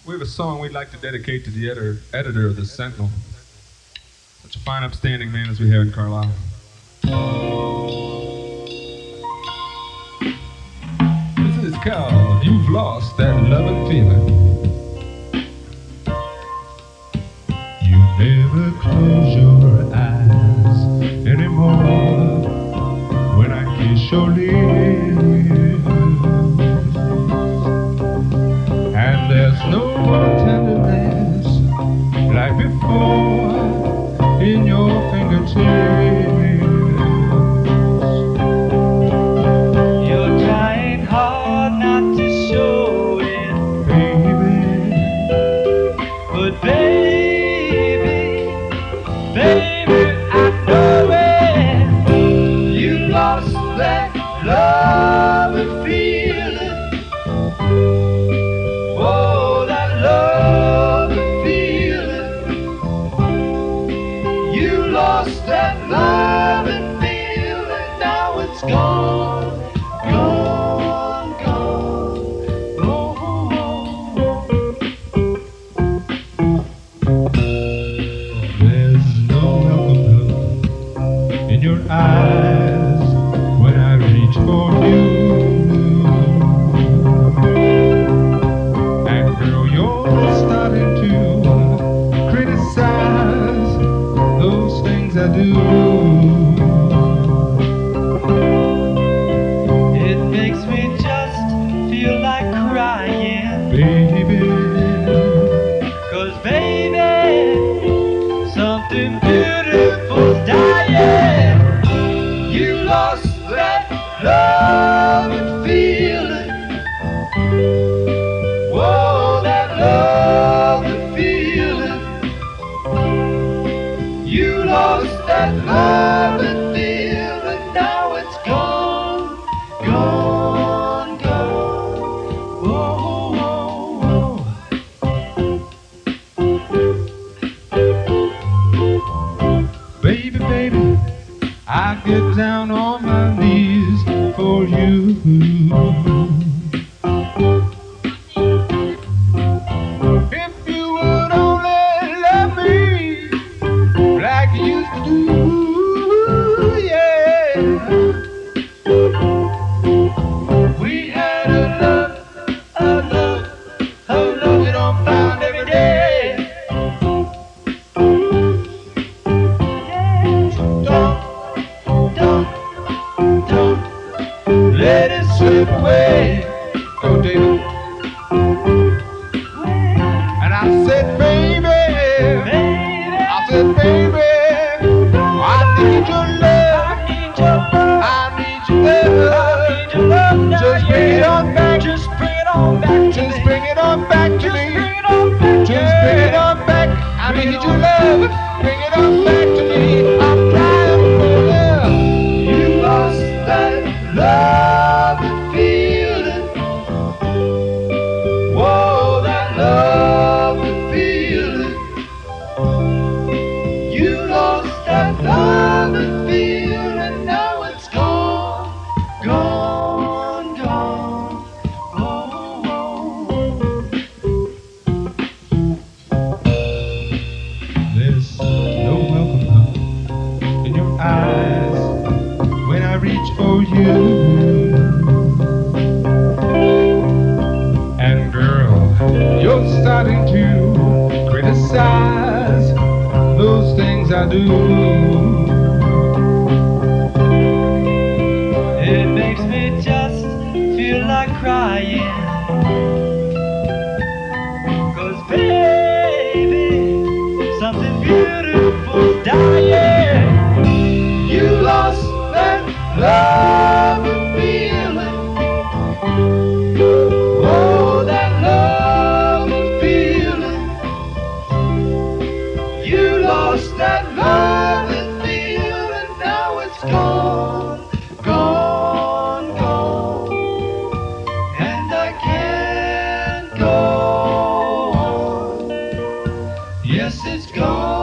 We have a song we'd like to dedicate to the editor of the Sentinel. Such a fine, upstanding man as we have in Carlisle. This is called You've Lost That Loving Feeling. You never close your eyes anymore when I kiss your lips, and there's no more tenderness like before in your fingertips. You're trying hard not to show it, Baby, but baby, I know it. You lost that love and feeling. Oh, that love and feeling. You lost that love and feeling. Now it's gone, gone, gone. there's no welcome hug in your eyes when I reach for you. And girl, you're starting to criticize those things I do. It makes me just feel like crying, Baby, 'cause baby, something beautiful's dying. You lost that love and feeling. Whoa, that love and feeling. You lost that love and feeling. Now it's gone, gone, gone. Whoa, whoa, whoa. baby, baby, I get down on my knees for you. If you would only love me like you used to do, yeah. We had a love that I'm found every day. Don't let it slip away. Go, David. And I said, baby, I said, baby, I need your love. I need your love. Just bring it on back. Just bring it on back to Just me. bring it on back to Just me. bring it on back. Just bring it on back. I need your love. Bring it on back to me. I'm crying for you. You lost that love and feeling. Whoa, that love and feeling. You lost that love and feeling. Now it's gone, gone, gone. Oh, oh, There's no welcome hug in your eyes when I reach for you. And girl, you're starting to criticize those things I do. It makes me just feel like crying. 'Cause baby, something beautiful's dying. You lost that love and feeling. Oh, that love and feeling. You lost that love and feeling. Now it's gone, gone, gone. And I can't go on. Yes, it's gone.